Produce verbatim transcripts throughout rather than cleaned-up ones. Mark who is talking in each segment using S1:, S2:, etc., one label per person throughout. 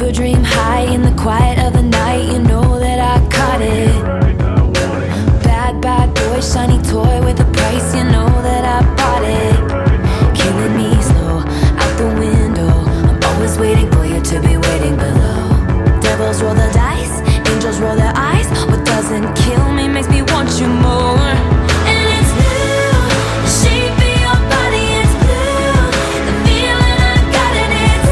S1: a dream high in the quiet of the night. You know that I caught it. Bad, bad boy, shiny toy with a price. You know that I bought it. Killing me slow, out the window. I'm always waiting for you to be waiting below. Devils roll the dice, angels roll their eyes. What doesn't kill me makes me want you more. And it's blue, the shape of your body is blue. The feeling I got in it's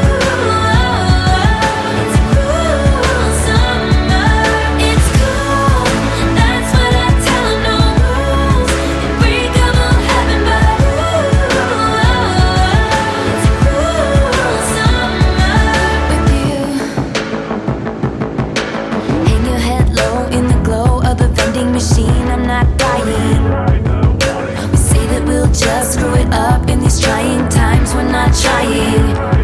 S1: ooh, it's cool summer. It's cool, that's what I tell 'em, no rules. Unbreakable heaven, but ooh, it's cool summer with you. Hang your head low in the glow of the vending machine. I'm not dying. We say that we'll just screw it up in these trying times. We're not trying.